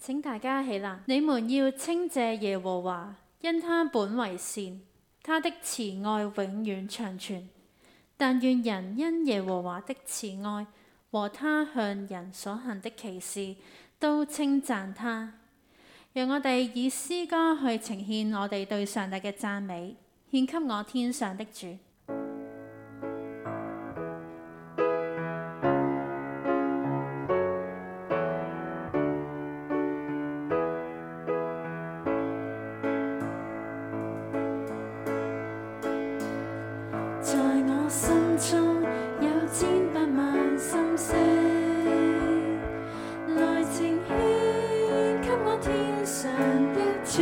請大家起立，你們要稱謝耶和華，因他本為善，他的慈愛永遠長存。但願人因耶和華的慈愛和他向人所行的奇事，都稱讚他。讓我哋以詩歌去呈獻我哋對上帝嘅讚美，獻給我天上的主。在我心中有千百萬心聲，來呈獻給我天上的主。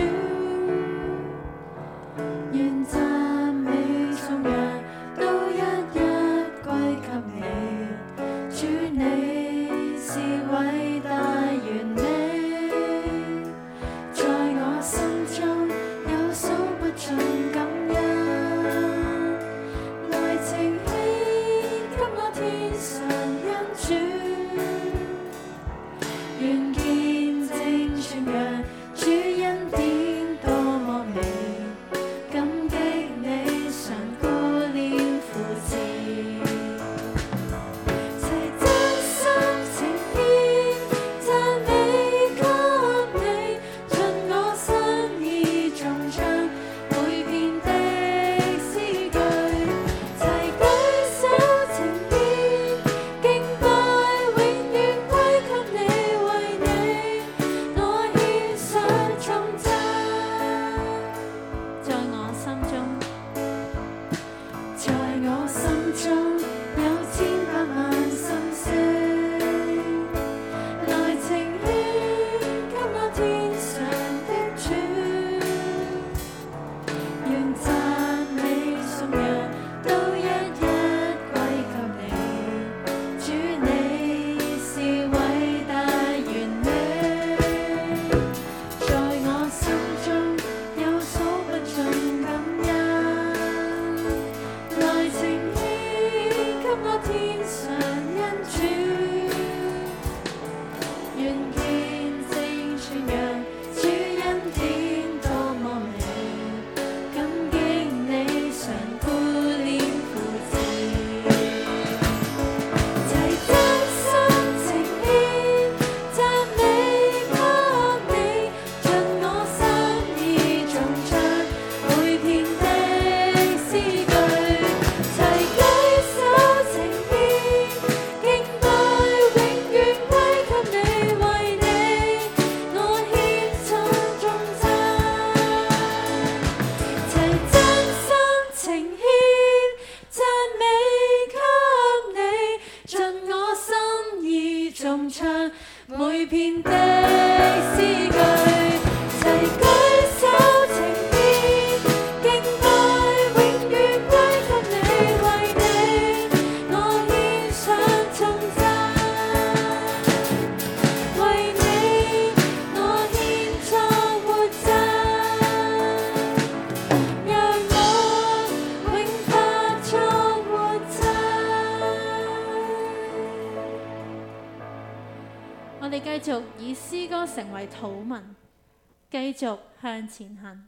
願讚美頌揚都一一歸給你，主你是偉大完美，在我心中有數不盡感恩。每篇的詩句，齊舉手呈獻，敬拜永遠歸給你，為你我獻上頌讚，為你我獻作活祭，讓我永發作活祭。我哋繼續以詩歌成為禱文，繼續向前行。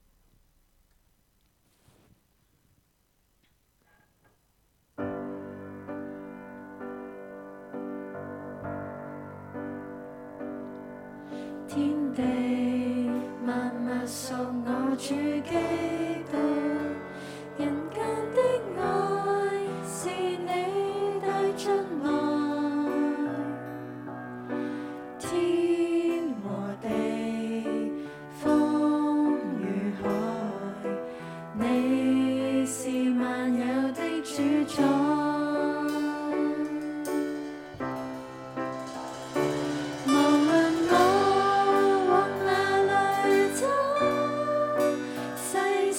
天地萬物屬我主基督，人間的愛是你帶進來。天和地，風與海，你是萬有的主宰。無論我往哪裏走，世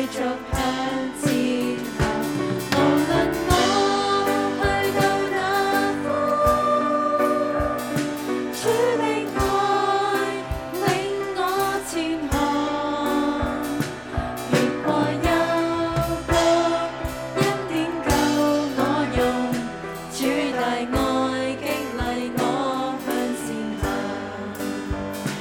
續向前行。無論我去到哪方，主的愛領我前行。越過幽谷，恩典夠我用，主大愛激勵我向前行。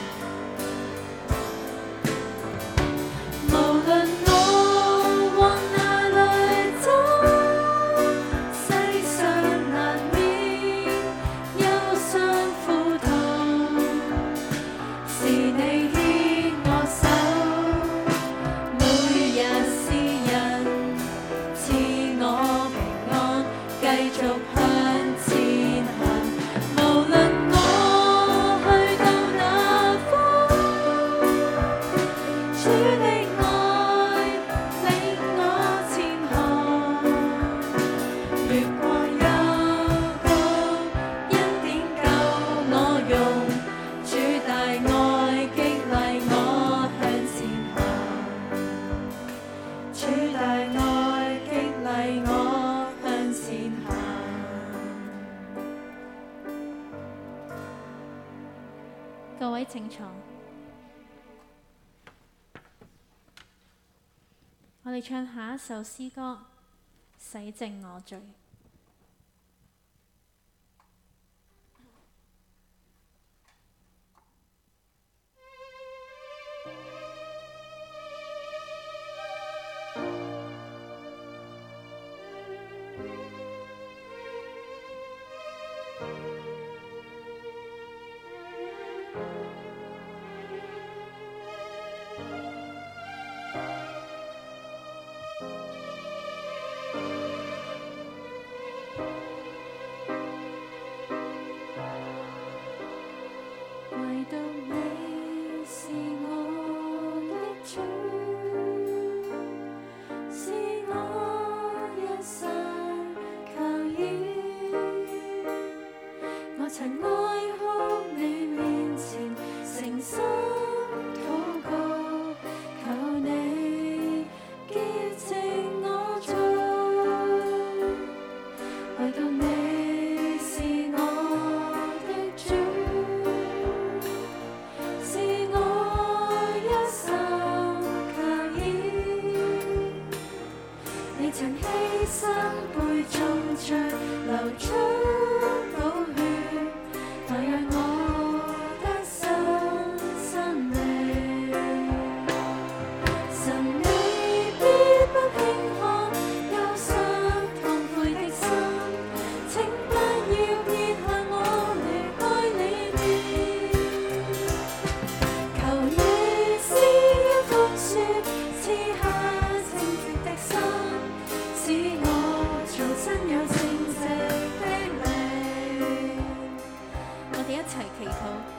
無論我往哪裏走，世上難免憂傷苦痛，是你牽我手，每日是人賜我平安，繼續向前行。無論我去到哪方，主的愛領我前行。越過幽谷，恩典夠我用，主大愛激勵我向前行。主大愛激勵我向前行。各位請坐，我哋唱下一首詩歌，洗淨我罪。唯獨你是我的主，是我一生靠倚。我曾哀哭你面前，誠心禱告，求你潔淨我罪。唯獨你是我的主，是我一生靠倚。你曾犧牲背中罪，流出寶血，來讓我得新生命。神你必不輕看憂傷痛悔的心，請不要撇下我離開你面。求你施恩寬恕，賜下正直的心，使我重新有正直的靈。我哋一齊祈禱。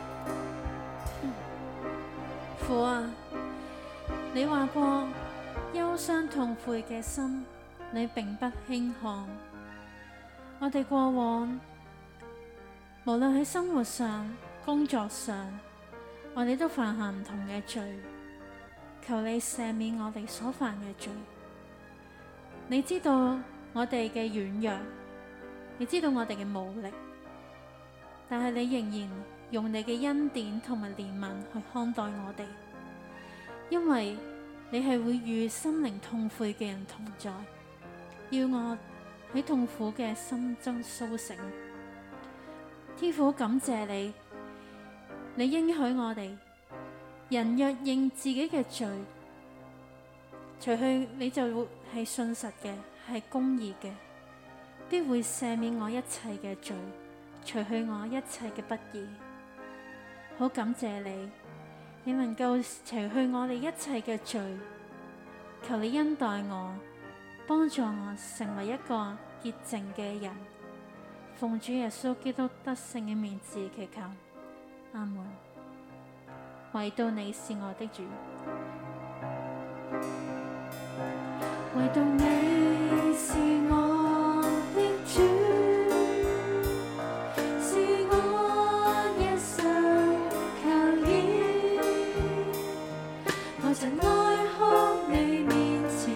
父啊，你話過憂傷痛悔嘅心，你並不輕看。我哋過往無論喺生活上、工作上，我哋都犯下唔同嘅罪，求你赦免我哋所犯嘅罪。你知道我哋嘅軟弱，你知道我哋嘅無力，但係你仍然用你嘅恩典同埋憐憫去看待我哋，因為你係會與心靈痛悔嘅人同在，要我喺痛苦嘅心中甦醒。天父，感謝你，你應許我哋，人若認自己嘅罪，除去你就會係信實嘅，係公義嘅，必會赦免我一切嘅罪，除去我一切嘅不義。好感謝你，你能夠除去我哋一切嘅罪，求你恩待我，幫助我成為一個潔淨嘅人。奉主耶穌基督得勝嘅名字祈求，阿門。唯獨你是我的主，唯獨你是我的主，是我一生靠倚。我曾哀哭你面前，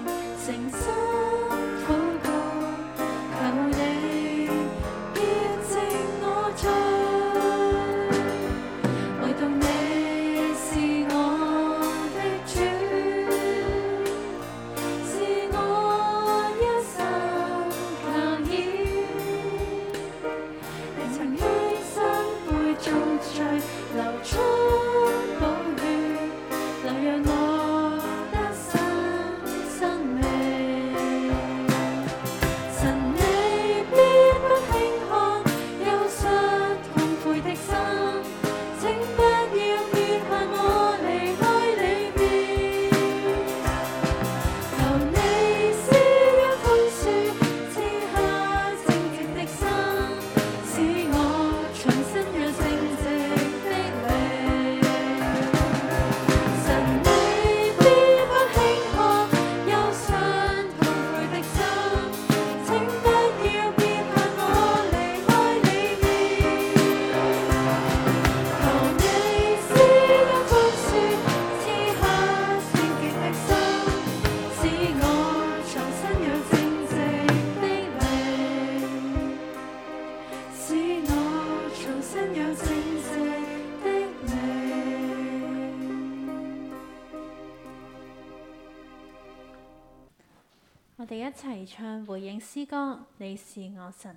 我哋一齊唱回應詩歌，你是我神。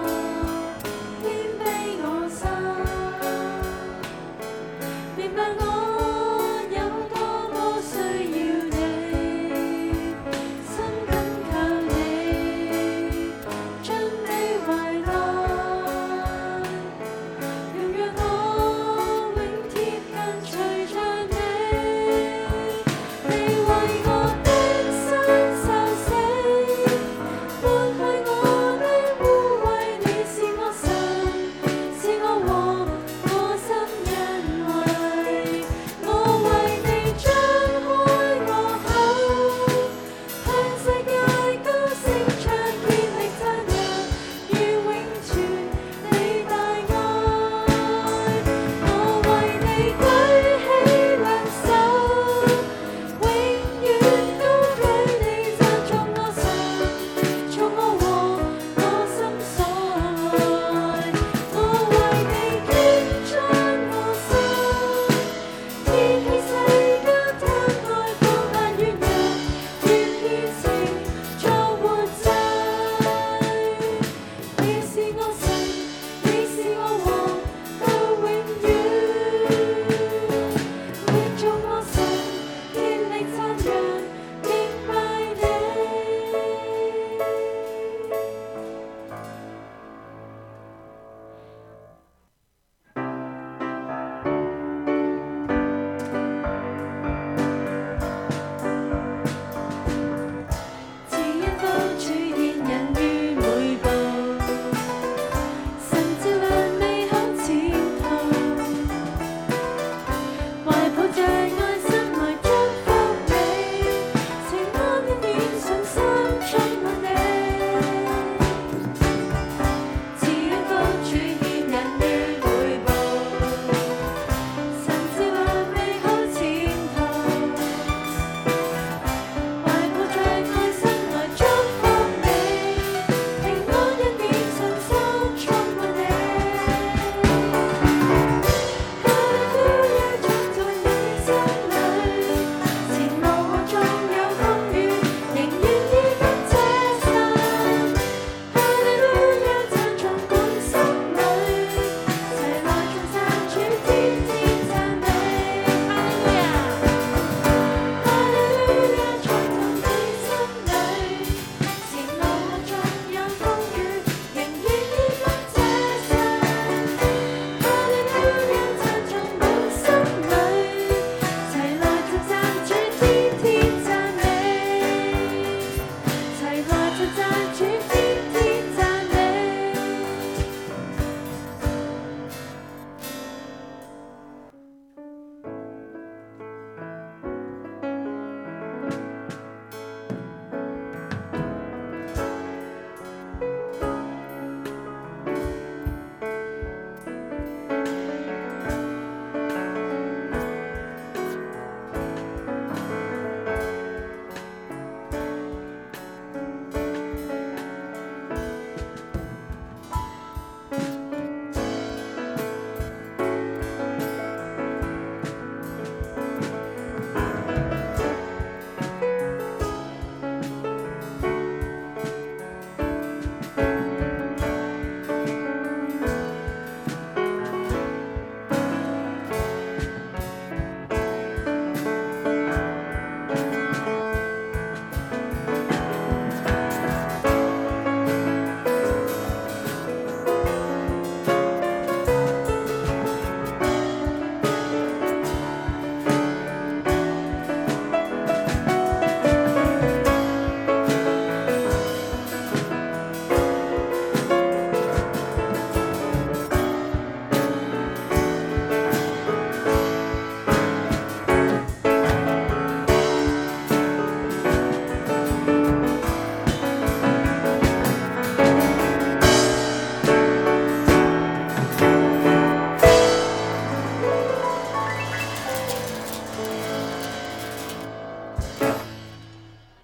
明白我。